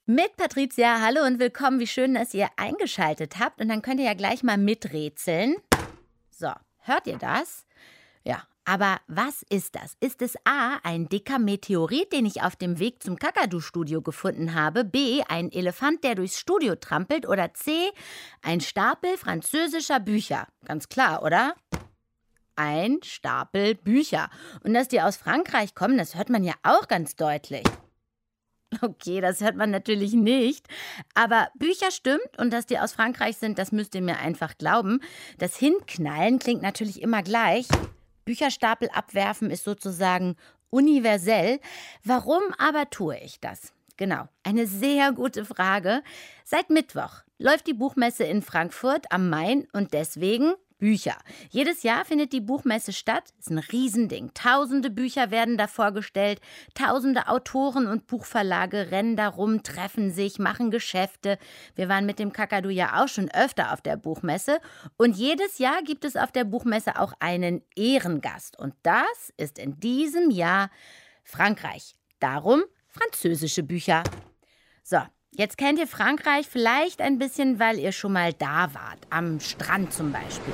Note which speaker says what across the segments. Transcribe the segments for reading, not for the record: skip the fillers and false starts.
Speaker 1: Mit Patricia, hallo und willkommen. Wie schön, dass ihr eingeschaltet habt. Und dann könnt ihr ja gleich mal miträtseln. So, hört ihr das? Ja, aber was ist das? Ist es A, ein dicker Meteorit, den ich auf dem Weg zum Kakadu-Studio gefunden habe? B, ein Elefant, der durchs Studio trampelt? Oder C, ein Stapel französischer Bücher? Ganz klar, oder? Ein Stapel Bücher. Und dass die aus Frankreich kommen, das hört man ja auch ganz deutlich. Okay, das hört man natürlich nicht. Aber Bücher stimmt und dass die aus Frankreich sind, das müsst ihr mir einfach glauben. Das Hinknallen klingt natürlich immer gleich. Bücherstapel abwerfen ist sozusagen universell. Warum aber tue ich das? Genau, eine sehr gute Frage. Seit Mittwoch läuft die Buchmesse in Frankfurt am Main und deswegen Bücher. Jedes Jahr findet die Buchmesse statt. Ist ein Riesending. Tausende Bücher werden da vorgestellt. Tausende Autoren und Buchverlage rennen da rum, treffen sich, machen Geschäfte. Wir waren mit dem Kakadu ja auch schon öfter auf der Buchmesse. Und jedes Jahr gibt es auf der Buchmesse auch einen Ehrengast. Und das ist in diesem Jahr Frankreich. Darum französische Bücher. So. Jetzt kennt ihr Frankreich vielleicht ein bisschen, weil ihr schon mal da wart, am Strand zum Beispiel.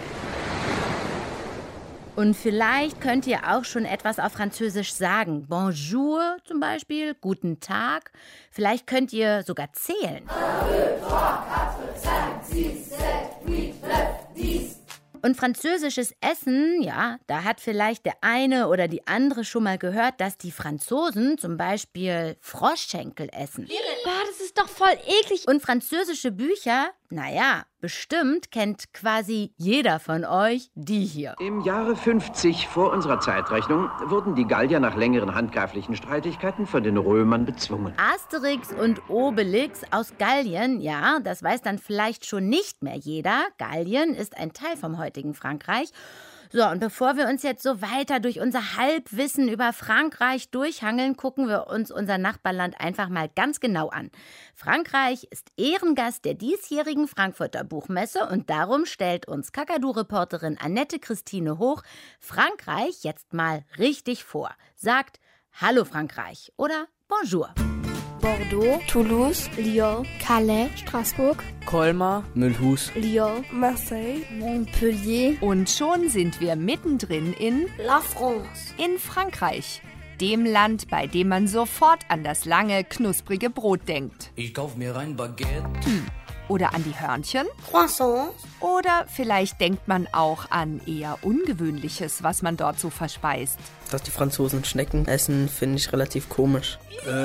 Speaker 1: Und vielleicht könnt ihr auch schon etwas auf Französisch sagen. Bonjour zum Beispiel, guten Tag. Vielleicht könnt ihr sogar zählen. 1, 2, 3, 4, 5, 6, 7, 8, 9, 10. Und französisches Essen, ja, da hat vielleicht der eine oder die andere schon mal gehört, dass die Franzosen zum Beispiel Froschschenkel essen.
Speaker 2: Boah, das ist doch voll eklig.
Speaker 1: Und französische Bücher, naja, bestimmt kennt quasi jeder von euch die hier.
Speaker 3: Im Jahre 50 vor unserer Zeitrechnung wurden die Gallier nach längeren handgreiflichen Streitigkeiten von den Römern bezwungen.
Speaker 1: Asterix und Obelix aus Gallien, ja, das weiß dann vielleicht schon nicht mehr jeder. Gallien ist ein Teil vom heutigen Frankreich. So, und bevor wir uns jetzt so weiter durch unser Halbwissen über Frankreich durchhangeln, gucken wir uns unser Nachbarland einfach mal ganz genau an. Frankreich ist Ehrengast der diesjährigen Frankfurter Buchmesse und darum stellt uns Kakadu-Reporterin Annette Christine Hoch Frankreich jetzt mal richtig vor. Sagt Hallo Frankreich oder Bonjour.
Speaker 2: Bordeaux, Toulouse, Lyon, Calais, Straßburg,
Speaker 4: Colmar, Mulhouse,
Speaker 2: Lyon, Marseille, Montpellier.
Speaker 5: Und schon sind wir mittendrin in
Speaker 2: La France.
Speaker 5: In Frankreich, dem Land, bei dem man sofort an das lange, knusprige Brot denkt.
Speaker 4: Ich kauf mir ein Baguette.
Speaker 5: Oder an die Hörnchen.
Speaker 2: Croissants.
Speaker 5: Oder vielleicht denkt man auch an eher Ungewöhnliches, was man dort so verspeist.
Speaker 6: Dass die Franzosen Schnecken essen, finde ich relativ komisch.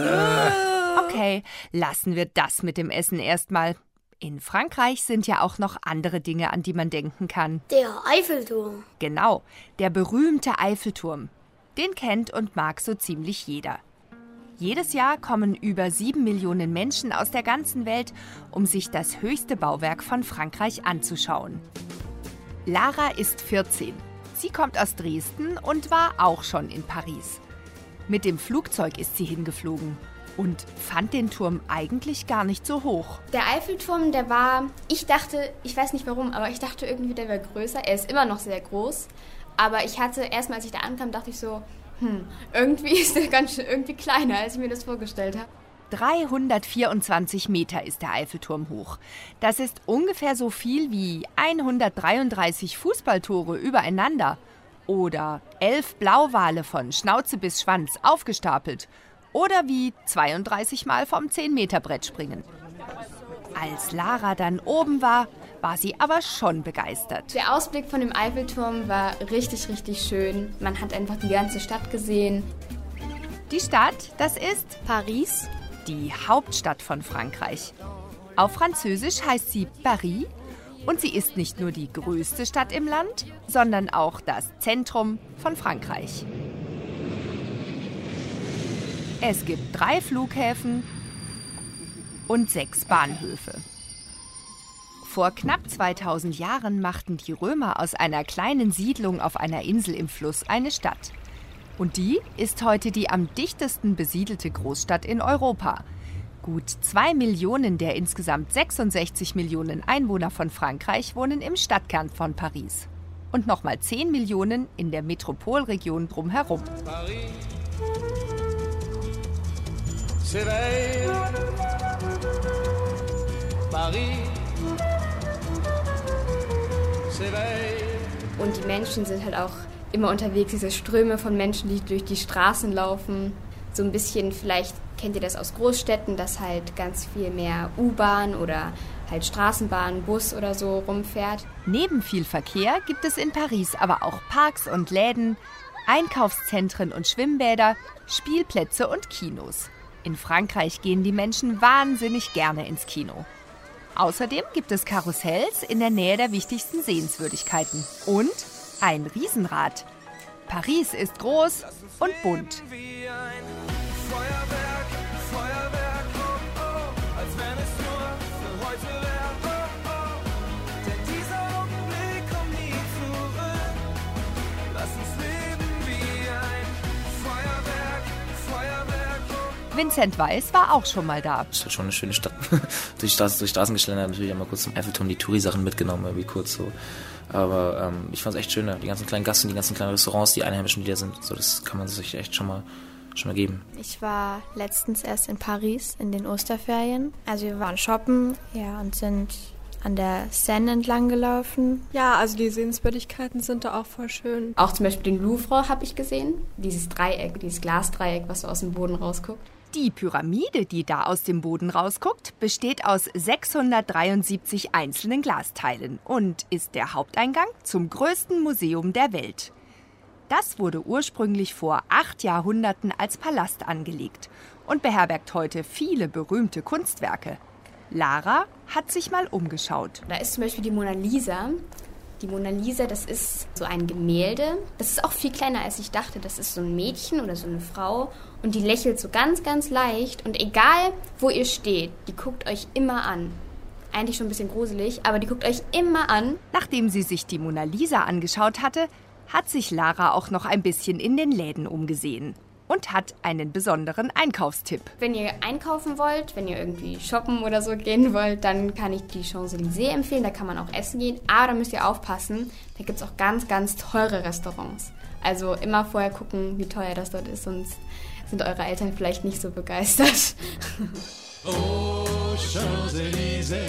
Speaker 5: Okay, lassen wir das mit dem Essen erstmal. In Frankreich sind ja auch noch andere Dinge, an die man denken kann.
Speaker 2: Der Eiffelturm.
Speaker 5: Genau, der berühmte Eiffelturm. Den kennt und mag so ziemlich jeder. Jedes Jahr kommen über 7 Millionen Menschen aus der ganzen Welt, um sich das höchste Bauwerk von Frankreich anzuschauen. Lara ist 14. Sie kommt aus Dresden und war auch schon in Paris. Mit dem Flugzeug ist sie hingeflogen und fand den Turm eigentlich gar nicht so hoch.
Speaker 7: Der Eiffelturm, der war, ich weiß nicht warum, aber ich dachte irgendwie, der wäre größer. Er ist immer noch sehr groß, aber ich hatte erstmal, als ich da ankam, dachte ich so, irgendwie ist der ganz schön irgendwie kleiner, als ich mir das vorgestellt habe.
Speaker 5: 324 Meter ist der Eiffelturm hoch. Das ist ungefähr so viel wie 133 Fußballtore übereinander. Oder 11 Blauwale von Schnauze bis Schwanz aufgestapelt. Oder wie 32 Mal vom 10-Meter-Brett springen. Als Lara dann oben war sie aber schon begeistert.
Speaker 7: Der Ausblick von dem Eiffelturm war richtig, richtig schön. Man hat einfach die ganze Stadt gesehen.
Speaker 5: Die Stadt, das ist
Speaker 2: Paris,
Speaker 5: die Hauptstadt von Frankreich. Auf Französisch heißt sie Paris und sie ist nicht nur die größte Stadt im Land, sondern auch das Zentrum von Frankreich. Es gibt 3 Flughäfen und 6 Bahnhöfe. Vor knapp 2000 Jahren machten die Römer aus einer kleinen Siedlung auf einer Insel im Fluss eine Stadt. Und die ist heute die am dichtesten besiedelte Großstadt in Europa. Gut 2 Millionen der insgesamt 66 Millionen Einwohner von Frankreich wohnen im Stadtkern von Paris. Und nochmal 10 Millionen in der Metropolregion drumherum.
Speaker 8: Paris s'éveille
Speaker 7: Und die Menschen sind halt auch immer unterwegs, diese Ströme von Menschen, die durch die Straßen laufen. So ein bisschen, vielleicht kennt ihr das aus Großstädten, dass halt ganz viel mehr U-Bahn oder halt Straßenbahn, Bus oder so rumfährt.
Speaker 5: Neben viel Verkehr gibt es in Paris aber auch Parks und Läden, Einkaufszentren und Schwimmbäder, Spielplätze und Kinos. In Frankreich gehen die Menschen wahnsinnig gerne ins Kino. Außerdem gibt es Karussells in der Nähe der wichtigsten Sehenswürdigkeiten. Und ein Riesenrad. Paris ist groß und bunt. Vincent Weiss war auch schon mal da.
Speaker 8: Das ist schon eine schöne Stadt. durch Straßen geschlendert, natürlich einmal kurz zum Eiffelturm die Touri-Sachen mitgenommen, irgendwie kurz so. Aber ich fand es echt schön, die ganzen kleinen Gassen, die ganzen kleinen Restaurants, die Einheimischen, die da sind. So, das kann man sich echt schon mal geben.
Speaker 2: Ich war letztens erst in Paris in den Osterferien. Also wir waren shoppen, ja, und sind an der Seine entlang gelaufen.
Speaker 9: Ja, also die Sehenswürdigkeiten sind da auch voll schön.
Speaker 7: Auch zum Beispiel den Louvre habe ich gesehen. Dieses Dreieck, dieses Glasdreieck, was so aus dem Boden rausguckt.
Speaker 5: Die Pyramide, die da aus dem Boden rausguckt, besteht aus 673 einzelnen Glasteilen und ist der Haupteingang zum größten Museum der Welt. Das wurde ursprünglich vor 8 Jahrhunderten als Palast angelegt und beherbergt heute viele berühmte Kunstwerke. Lara hat sich mal umgeschaut.
Speaker 7: Da ist zum Beispiel die Mona Lisa. Die Mona Lisa, das ist so ein Gemälde. Das ist auch viel kleiner, als ich dachte. Das ist so ein Mädchen oder so eine Frau und die lächelt so ganz, ganz leicht. Und egal, wo ihr steht, die guckt euch immer an. Eigentlich schon ein bisschen gruselig, aber die guckt euch immer an.
Speaker 5: Nachdem sie sich die Mona Lisa angeschaut hatte, hat sich Lara auch noch ein bisschen in den Läden umgesehen und hat einen besonderen Einkaufstipp.
Speaker 7: Wenn ihr einkaufen wollt, wenn ihr irgendwie shoppen oder so gehen wollt, dann kann ich die Champs-Élysées empfehlen. Da kann man auch essen gehen. Aber da müsst ihr aufpassen, da gibt es auch ganz, ganz teure Restaurants. Also immer vorher gucken, wie teuer das dort ist, sonst sind eure Eltern vielleicht nicht so begeistert.
Speaker 10: Oh, Champs-Élysées,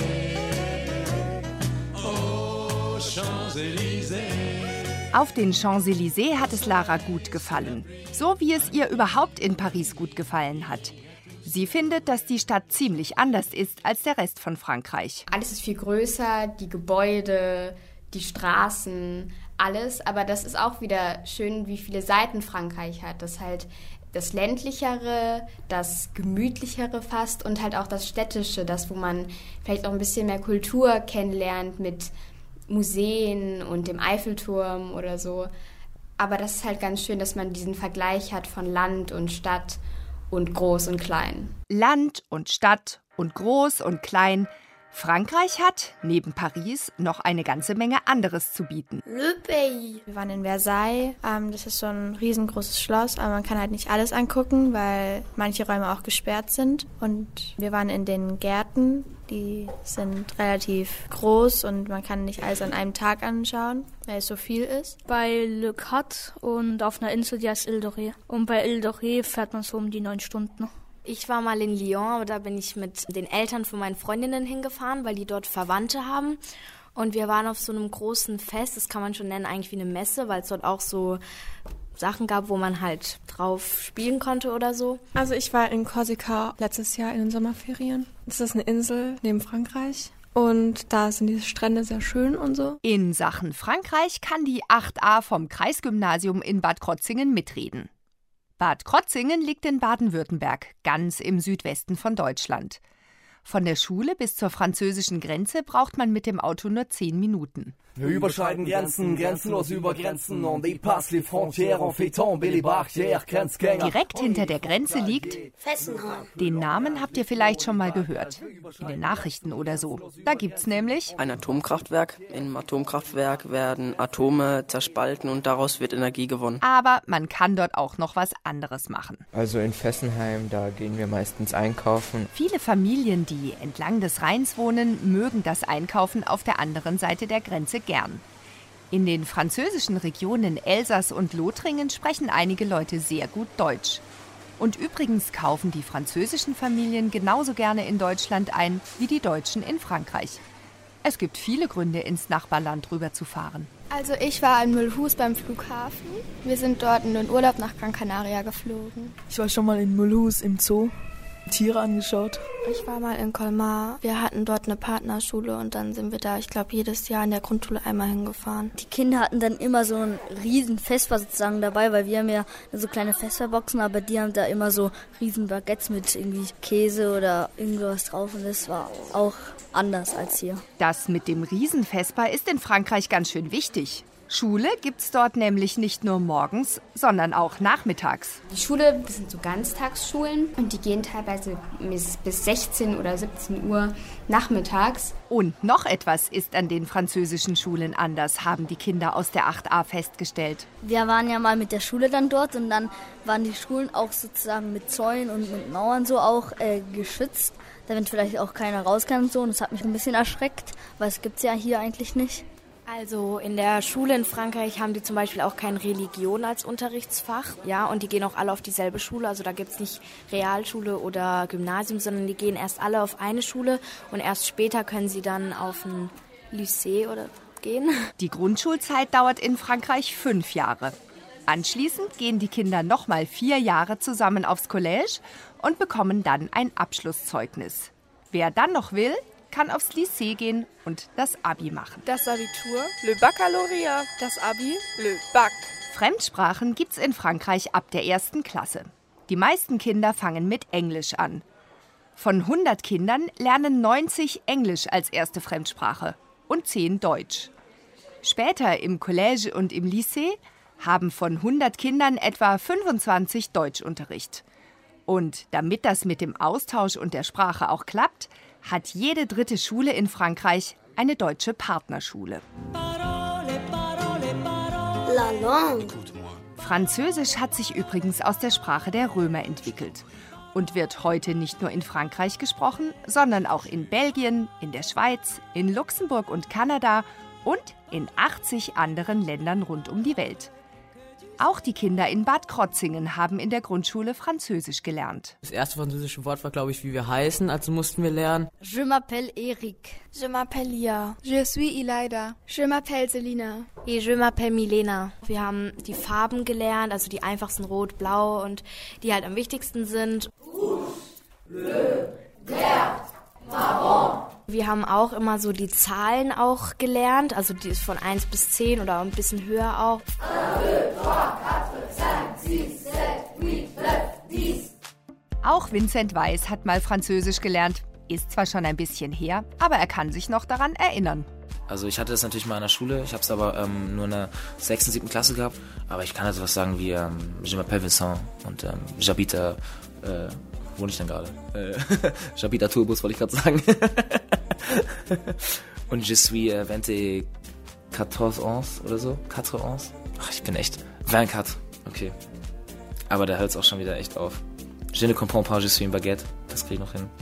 Speaker 10: oh, Champs-Élysées.
Speaker 5: Auf den Champs-Élysées hat es Lara gut gefallen. So wie es ihr überhaupt in Paris gut gefallen hat. Sie findet, dass die Stadt ziemlich anders ist als der Rest von Frankreich.
Speaker 7: Alles ist viel größer, die Gebäude, die Straßen, alles. Aber das ist auch wieder schön, wie viele Seiten Frankreich hat. Das halt das ländlichere, das gemütlichere fast und halt auch das städtische, das, wo man vielleicht auch ein bisschen mehr Kultur kennenlernt mit Museen und dem Eiffelturm oder so. Aber das ist halt ganz schön, dass man diesen Vergleich hat von Land und Stadt und groß und klein.
Speaker 5: Land und Stadt und groß und klein. Frankreich hat, neben Paris, noch eine ganze Menge anderes zu bieten.
Speaker 2: Le Pays. Wir waren in Versailles. Das ist so ein riesengroßes Schloss, aber man kann halt nicht alles angucken, weil manche Räume auch gesperrt sind. Und wir waren in den Gärten. Die sind relativ groß und man kann nicht alles an einem Tag anschauen, weil es so viel ist.
Speaker 11: Bei Le Cat und auf einer Insel, die heißt Île d'Orée. Und bei Île d'Orée fährt man so um die 9 Stunden.
Speaker 12: Ich war mal in Lyon, aber da bin ich mit den Eltern von meinen Freundinnen hingefahren, weil die dort Verwandte haben. Und wir waren auf so einem großen Fest, das kann man schon nennen, eigentlich wie eine Messe, weil es dort auch so Sachen gab, wo man halt drauf spielen konnte oder so.
Speaker 9: Also ich war in Korsika letztes Jahr in den Sommerferien. Das ist eine Insel neben Frankreich. Und da sind die Strände sehr schön und so.
Speaker 5: In Sachen Frankreich kann die 8a vom Kreisgymnasium in Bad Krozingen mitreden. Bad Krozingen liegt in Baden-Württemberg, ganz im Südwesten von Deutschland. Von der Schule bis zur französischen Grenze braucht man mit dem Auto nur 10 Minuten.
Speaker 13: Wir überschreiten Grenzen, grenzenlos über Grenzen. On dépasse les frontières, on fait tomber les barrières, Grenzgänger.
Speaker 5: Direkt hinter der Grenze liegt
Speaker 2: Fessenheim.
Speaker 5: Den Namen habt ihr vielleicht schon mal gehört. In den Nachrichten oder so. Da gibt's nämlich
Speaker 6: ein Atomkraftwerk. Im Atomkraftwerk werden Atome zerspalten und daraus wird Energie gewonnen.
Speaker 5: Aber man kann dort auch noch was anderes machen.
Speaker 14: Also in Fessenheim, da gehen wir meistens einkaufen.
Speaker 5: Viele Familien, die entlang des Rheins wohnen, mögen das Einkaufen auf der anderen Seite der Grenze gern. In den französischen Regionen Elsass und Lothringen sprechen einige Leute sehr gut Deutsch. Und übrigens kaufen die französischen Familien genauso gerne in Deutschland ein wie die Deutschen in Frankreich. Es gibt viele Gründe, ins Nachbarland rüberzufahren.
Speaker 2: Also ich war in Mulhouse beim Flughafen. Wir sind dort in den Urlaub nach Gran Canaria geflogen.
Speaker 15: Ich war schon mal in Mulhouse im Zoo, Tiere angeschaut.
Speaker 2: Ich war mal in Colmar. Wir hatten dort eine Partnerschule und dann sind wir da, ich glaube, jedes Jahr in der Grundschule einmal hingefahren.
Speaker 11: Die Kinder hatten dann immer so ein riesen Vesper sozusagen dabei, weil wir haben ja so kleine Vesperboxen, aber die haben da immer so riesen Baguettes mit irgendwie Käse oder irgendwas drauf und das war auch anders als hier.
Speaker 5: Das mit dem Riesenvesper ist in Frankreich ganz schön wichtig. Schule gibt's dort nämlich nicht nur morgens, sondern auch nachmittags.
Speaker 7: Die Schule, das sind so Ganztagsschulen und die gehen teilweise bis 16 oder 17 Uhr nachmittags.
Speaker 5: Und noch etwas ist an den französischen Schulen anders, haben die Kinder aus der 8a festgestellt.
Speaker 11: Wir waren ja mal mit der Schule dann dort und dann waren die Schulen auch sozusagen mit Zäunen und mit Mauern so auch geschützt, damit vielleicht auch keiner raus kann und so. Und das hat mich ein bisschen erschreckt, weil es gibt's ja hier eigentlich nicht.
Speaker 12: Also in der Schule in Frankreich haben die zum Beispiel auch keine Religion als Unterrichtsfach. Ja, und die gehen auch alle auf dieselbe Schule. Also da gibt es nicht Realschule oder Gymnasium, sondern die gehen erst alle auf eine Schule und erst später können sie dann auf ein Lycée oder gehen.
Speaker 5: Die Grundschulzeit dauert in Frankreich 5 Jahre. Anschließend gehen die Kinder nochmal 4 Jahre zusammen aufs Collège und bekommen dann ein Abschlusszeugnis. Wer dann noch will, kann aufs Lycée gehen und das Abi machen.
Speaker 9: Das Abitur, le Baccalauréat, das Abi, le Bac.
Speaker 5: Fremdsprachen gibt's in Frankreich ab der 1. Klasse. Die meisten Kinder fangen mit Englisch an. Von 100 Kindern lernen 90 Englisch als erste Fremdsprache und 10 Deutsch. Später im Collège und im Lycée haben von 100 Kindern etwa 25 Deutschunterricht. Und damit das mit dem Austausch und der Sprache auch klappt, hat jede 3. Schule in Frankreich eine deutsche Partnerschule.
Speaker 11: La langue.
Speaker 5: Französisch hat sich übrigens aus der Sprache der Römer entwickelt und wird heute nicht nur in Frankreich gesprochen, sondern auch in Belgien, in der Schweiz, in Luxemburg und Kanada und in 80 anderen Ländern rund um die Welt. Auch die Kinder in Bad Krotzingen haben in der Grundschule Französisch gelernt.
Speaker 6: Das erste französische Wort war, glaube ich, wie wir heißen, also mussten wir lernen.
Speaker 11: Je m'appelle Eric.
Speaker 2: Je m'appelle Lia.
Speaker 9: Je suis Ilaida.
Speaker 2: Je m'appelle Selina.
Speaker 12: Et je m'appelle Milena. Wir haben die Farben gelernt, also die einfachsten Rot, Blau und die halt am wichtigsten sind. Rouge, bleu, vert, marron. Wir haben auch immer so die Zahlen auch gelernt, also die ist von 1 bis 10 oder ein bisschen höher auch. 1, 2, 3, 4, 5, 6, 7, 8, 9, 10.
Speaker 5: Auch Vincent Weiss hat mal Französisch gelernt. Ist zwar schon ein bisschen her, aber er kann sich noch daran erinnern.
Speaker 8: Also ich hatte das natürlich mal in der Schule, ich habe es aber nur in der 6. und 7. Klasse gehabt. Aber ich kann also was sagen wie Je m'appelle Vincent und j'habite, wo wohne ich denn gerade? J'habite à Tourbus, wollte ich gerade sagen. Und je suis 14 ans oder so, 4 ans. Ach, ich bin echt 24, okay. Aber da hört es auch schon wieder echt auf. Je ne comprends pas, je suis une baguette. Das kriege ich noch hin.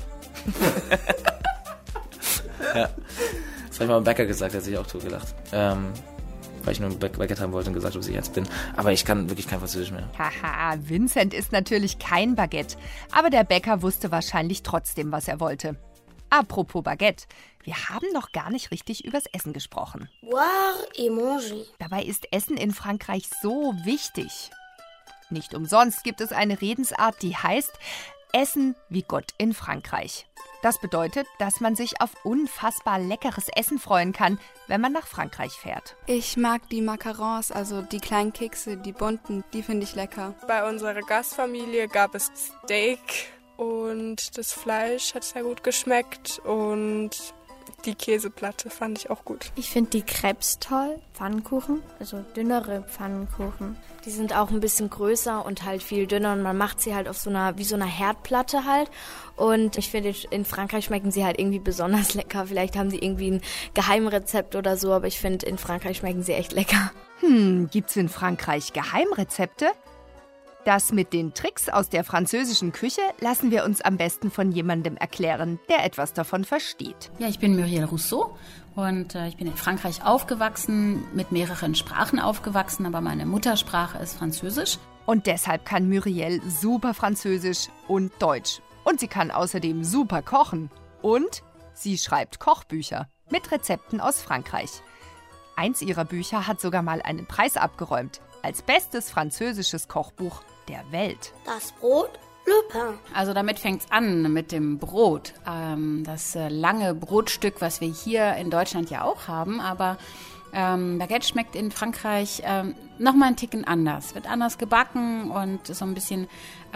Speaker 8: Ja. Das habe ich mal beim Bäcker gesagt, der hat sich auch totgelacht. Weil ich nur ein Baguette haben wollte und gesagt habe, dass ich jetzt bin. Aber ich kann wirklich kein Französisch mehr.
Speaker 5: Haha, Vincent ist natürlich kein Baguette. Aber der Bäcker wusste wahrscheinlich trotzdem, was er wollte. Apropos Baguette, wir haben noch gar nicht richtig übers Essen gesprochen.
Speaker 11: Boire et manger.
Speaker 5: Dabei ist Essen in Frankreich so wichtig. Nicht umsonst gibt es eine Redensart, die heißt Essen wie Gott in Frankreich. Das bedeutet, dass man sich auf unfassbar leckeres Essen freuen kann, wenn man nach Frankreich fährt.
Speaker 9: Ich mag die Macarons, also die kleinen Kekse, die bunten, die finde ich lecker. Bei unserer Gastfamilie gab es Steak und das Fleisch hat sehr gut geschmeckt und die Käseplatte fand ich auch gut.
Speaker 2: Ich finde die Crepes toll, Pfannkuchen, also dünnere Pfannkuchen.
Speaker 12: Die sind auch ein bisschen größer und halt viel dünner und man macht sie halt auf so einer, wie so einer Herdplatte halt. Und ich finde, in Frankreich schmecken sie halt irgendwie besonders lecker. Vielleicht haben sie irgendwie ein Geheimrezept oder so, aber ich finde, in Frankreich schmecken sie echt lecker.
Speaker 5: Gibt's in Frankreich Geheimrezepte? Das mit den Tricks aus der französischen Küche lassen wir uns am besten von jemandem erklären, der etwas davon versteht.
Speaker 16: Ja, ich bin Muriel Rousseau und ich bin in Frankreich aufgewachsen, mit mehreren Sprachen aufgewachsen, aber meine Muttersprache ist Französisch.
Speaker 5: Und deshalb kann Muriel super Französisch und Deutsch. Und sie kann außerdem super kochen. Und sie schreibt Kochbücher mit Rezepten aus Frankreich. Eins ihrer Bücher hat sogar mal einen Preis abgeräumt als bestes französisches Kochbuch der Welt.
Speaker 17: Das Brot, le pain.
Speaker 16: Also damit fängt's an mit dem Brot. Das lange Brotstück, was wir hier in Deutschland ja auch haben, aber Baguette schmeckt in Frankreich nochmal einen Ticken anders. Wird anders gebacken und so ein bisschen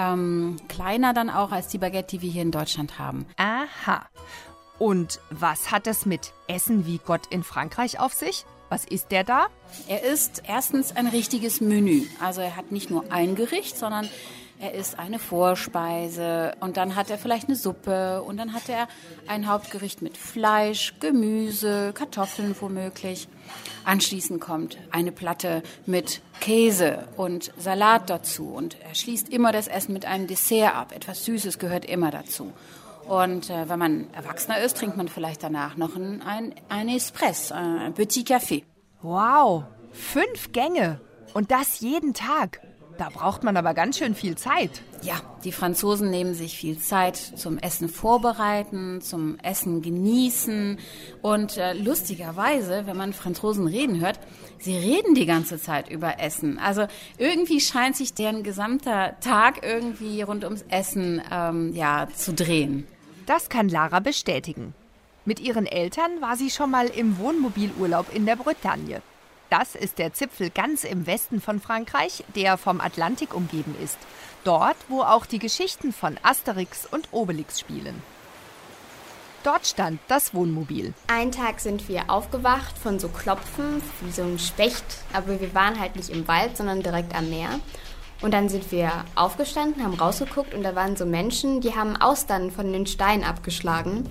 Speaker 16: kleiner dann auch als die Baguette, die wir hier in Deutschland haben.
Speaker 5: Aha. Und was hat es mit Essen wie Gott in Frankreich auf sich? Was isst der da?
Speaker 16: Er isst erstens ein richtiges Menü. Also er hat nicht nur ein Gericht, sondern er isst eine Vorspeise und dann hat er vielleicht eine Suppe und dann hat er ein Hauptgericht mit Fleisch, Gemüse, Kartoffeln womöglich. Anschließend kommt eine Platte mit Käse und Salat dazu und er schließt immer das Essen mit einem Dessert ab. Etwas Süßes gehört immer dazu. Und wenn man Erwachsener ist, trinkt man vielleicht danach noch ein Espresso, ein Petit Café.
Speaker 5: Wow, 5 Gänge und das jeden Tag. Da braucht man aber ganz schön viel Zeit.
Speaker 16: Ja, die Franzosen nehmen sich viel Zeit zum Essen vorbereiten, zum Essen genießen. Und lustigerweise, wenn man Franzosen reden hört, sie reden die ganze Zeit über Essen. Also irgendwie scheint sich deren gesamter Tag irgendwie rund ums Essen zu drehen.
Speaker 5: Das kann Lara bestätigen. Mit ihren Eltern war sie schon mal im Wohnmobilurlaub in der Bretagne. Das ist der Zipfel ganz im Westen von Frankreich, der vom Atlantik umgeben ist. Dort, wo auch die Geschichten von Asterix und Obelix spielen. Dort stand das Wohnmobil.
Speaker 7: Einen Tag sind wir aufgewacht von so Klopfen, wie so ein Specht. Aber wir waren halt nicht im Wald, sondern direkt am Meer. Und dann sind wir aufgestanden, haben rausgeguckt und da waren so Menschen, die haben Austern von den Steinen abgeschlagen.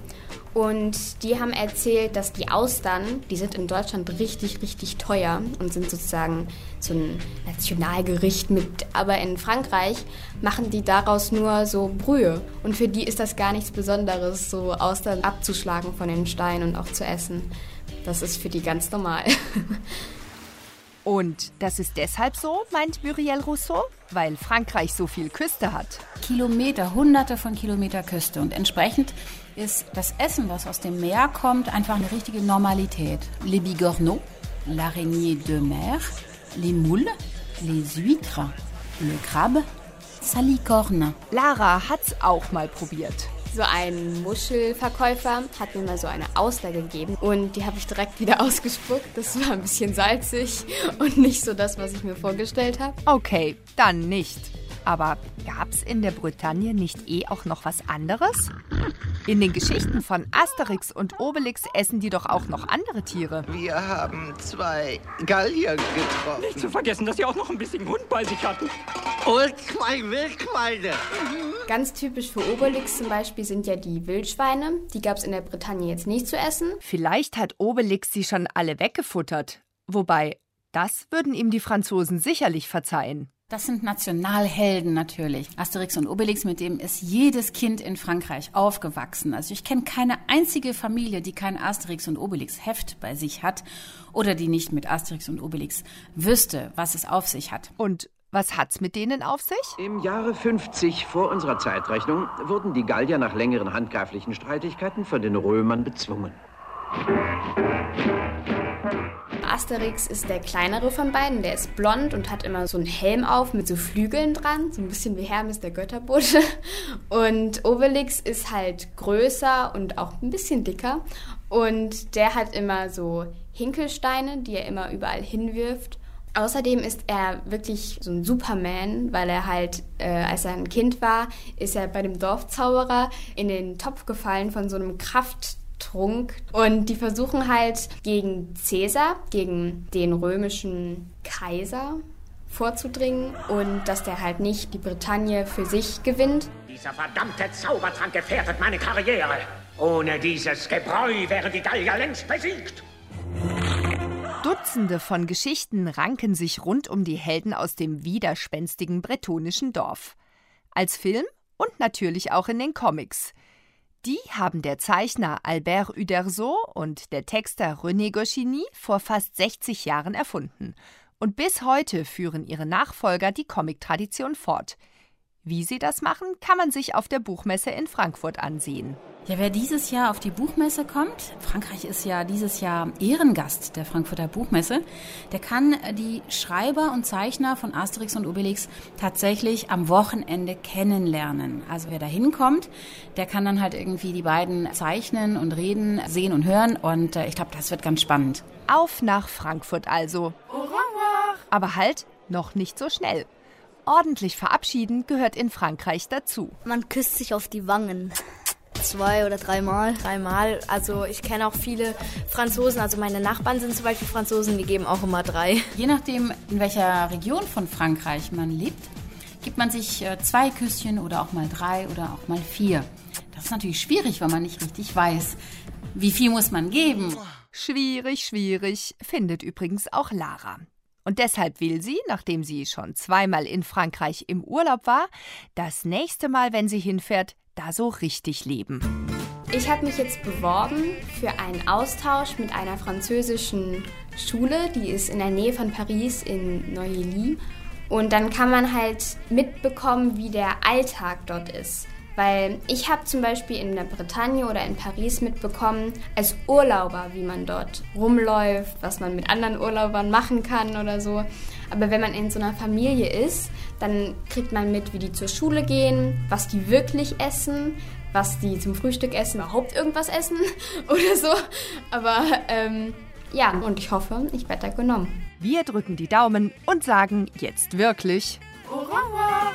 Speaker 7: Und die haben erzählt, dass die Austern, die sind in Deutschland richtig, richtig teuer und sind sozusagen so ein Nationalgericht mit. Aber in Frankreich machen die daraus nur so Brühe. Und für die ist das gar nichts Besonderes, so Austern abzuschlagen von den Steinen und auch zu essen. Das ist für die ganz normal.
Speaker 5: Und das ist deshalb so, meint Muriel Rousseau, weil Frankreich so viel Küste hat.
Speaker 16: Kilometer, hunderte von Kilometer Küste. Und entsprechend ist das Essen, was aus dem Meer kommt, einfach eine richtige Normalität. Les bigorneaux, l'araignée de mer, les moules, les huîtres, le crabe, salicorne.
Speaker 5: Lara hat's auch mal probiert.
Speaker 7: So ein Muschelverkäufer hat mir mal so eine Auster gegeben und die habe ich direkt wieder ausgespuckt. Das war ein bisschen salzig und nicht so das, was ich mir vorgestellt habe.
Speaker 5: Okay, dann nicht. Aber gab's in der Bretagne nicht auch noch was anderes? In den Geschichten von Asterix und Obelix essen die doch auch noch andere Tiere.
Speaker 18: Wir haben 2 Gallier getroffen.
Speaker 19: Nicht zu vergessen, dass sie auch noch ein bisschen Hund bei sich hatten.
Speaker 18: Und 2 Wildschweine.
Speaker 7: Ganz typisch für Obelix zum Beispiel sind ja die Wildschweine. Die gab es in der Bretagne jetzt nicht zu essen.
Speaker 5: Vielleicht hat Obelix sie schon alle weggefuttert. Wobei, das würden ihm die Franzosen sicherlich verzeihen.
Speaker 16: Das sind Nationalhelden natürlich. Asterix und Obelix, mit dem ist jedes Kind in Frankreich aufgewachsen. Also ich kenne keine einzige Familie, die kein Asterix und Obelix Heft bei sich hat oder die nicht mit Asterix und Obelix wüsste, was es auf sich hat.
Speaker 5: Und was hat's mit denen auf sich?
Speaker 3: Im Jahre 50 vor unserer Zeitrechnung wurden die Gallier nach längeren handgreiflichen Streitigkeiten von den Römern bezwungen.
Speaker 7: Asterix ist der kleinere von beiden, der ist blond und hat immer so einen Helm auf mit so Flügeln dran, so ein bisschen wie Hermes der Götterbote. Und Obelix ist halt größer und auch ein bisschen dicker und der hat immer so Hinkelsteine, die er immer überall hinwirft. Außerdem ist er wirklich so ein Superman, weil er halt, als er ein Kind war, ist er bei dem Dorfzauberer in den Topf gefallen von so einem Krafttrunk. Und die versuchen halt gegen Caesar, gegen den römischen Kaiser vorzudringen und dass der halt nicht die Bretagne für sich gewinnt.
Speaker 20: Dieser verdammte Zaubertrank gefährdet meine Karriere. Ohne dieses Gebräu wären die Gallier längst besiegt.
Speaker 5: Dutzende von Geschichten ranken sich rund um die Helden aus dem widerspenstigen bretonischen Dorf. Als Film und natürlich auch in den Comics. Die haben der Zeichner Albert Uderzo und der Texter René Goscinny vor fast 60 Jahren erfunden. Und bis heute führen ihre Nachfolger die Comic-Tradition fort. Wie sie das machen, kann man sich auf der Buchmesse in Frankfurt ansehen.
Speaker 16: Ja, wer dieses Jahr auf die Buchmesse kommt, Frankreich ist ja dieses Jahr Ehrengast der Frankfurter Buchmesse, der kann die Schreiber und Zeichner von Asterix und Obelix tatsächlich am Wochenende kennenlernen. Also wer da hinkommt, der kann dann halt irgendwie die beiden zeichnen und reden, sehen und hören und ich glaube, das wird ganz spannend.
Speaker 5: Auf nach Frankfurt also. Au revoir! Aber halt, noch nicht so schnell. Ordentlich verabschieden gehört in Frankreich dazu.
Speaker 11: Man küsst sich auf die Wangen. 2 oder 3 Mal.
Speaker 12: 3 Mal. Also ich kenne auch viele Franzosen, also meine Nachbarn sind zum Beispiel Franzosen, die geben auch immer 3.
Speaker 16: Je nachdem, in welcher Region von Frankreich man lebt, gibt man sich 2 Küsschen oder auch mal 3 oder auch mal 4. Das ist natürlich schwierig, weil man nicht richtig weiß, wie viel muss man geben.
Speaker 5: Schwierig, findet übrigens auch Lara. Und deshalb will sie, nachdem sie schon 2-mal in Frankreich im Urlaub war, das nächste Mal, wenn sie hinfährt, da so richtig leben.
Speaker 7: Ich habe mich jetzt beworben für einen Austausch mit einer französischen Schule, die ist in der Nähe von Paris in Neuilly. Und dann kann man halt mitbekommen, wie der Alltag dort ist. Weil ich habe zum Beispiel in der Bretagne oder in Paris mitbekommen, als Urlauber, wie man dort rumläuft, was man mit anderen Urlaubern machen kann oder so. Aber wenn man in so einer Familie ist, dann kriegt man mit, wie die zur Schule gehen, was die wirklich essen, was die zum Frühstück essen, überhaupt irgendwas essen oder so. Aber ja, und ich hoffe, ich werde da genommen.
Speaker 5: Wir drücken die Daumen und sagen jetzt wirklich
Speaker 10: Au revoir!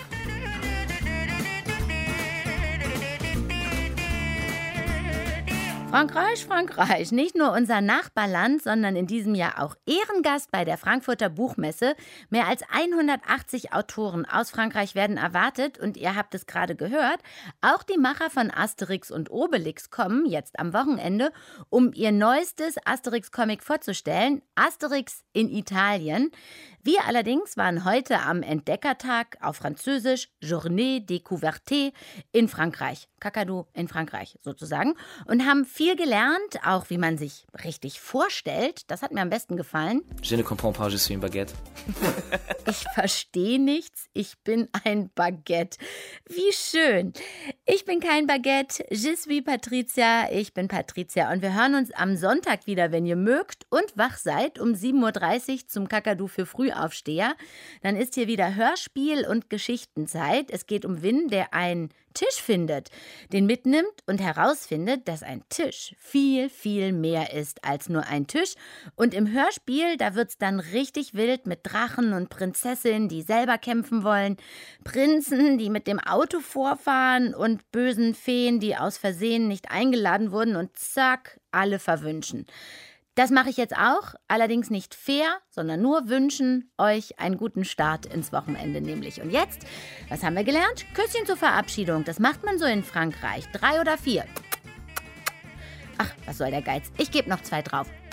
Speaker 1: Frankreich, nicht nur unser Nachbarland, sondern in diesem Jahr auch Ehrengast bei der Frankfurter Buchmesse. Mehr als 180 Autoren aus Frankreich werden erwartet und ihr habt es gerade gehört, auch die Macher von Asterix und Obelix kommen jetzt am Wochenende, um ihr neuestes Asterix-Comic vorzustellen, Asterix in Italien. Wir allerdings waren heute am Entdeckertag auf Französisch, Journée découverte in Frankreich, Kakadu in Frankreich sozusagen, und haben viel gelernt, auch wie man sich richtig vorstellt. Das hat mir am besten gefallen.
Speaker 8: Je ne comprends pas, je suis un baguette.
Speaker 1: Ich verstehe nichts, ich bin ein Baguette. Wie schön. Ich bin kein Baguette, je suis Patricia, ich bin Patricia. Und wir hören uns am Sonntag wieder, wenn ihr mögt und wach seid, um 7.30 Uhr zum Kakadu für Frühaufsteher. Dann ist hier wieder Hörspiel und Geschichtenzeit. Es geht um Win, der einen Tisch findet, den mitnimmt und herausfindet, dass ein Tisch viel, viel mehr ist als nur ein Tisch. Und im Hörspiel, da wird's dann richtig wild mit Drachen und Prinzessinnen, die selber kämpfen wollen, Prinzen, die mit dem Auto vorfahren und bösen Feen, die aus Versehen nicht eingeladen wurden und zack, alle verwünschen. Das mache ich jetzt auch, allerdings nicht fair, sondern nur wünschen euch einen guten Start ins Wochenende nämlich. Und jetzt, was haben wir gelernt? Küsschen zur Verabschiedung, das macht man so in Frankreich. 3 oder 4. Ach, was soll der Geiz? Ich gebe noch 2 drauf.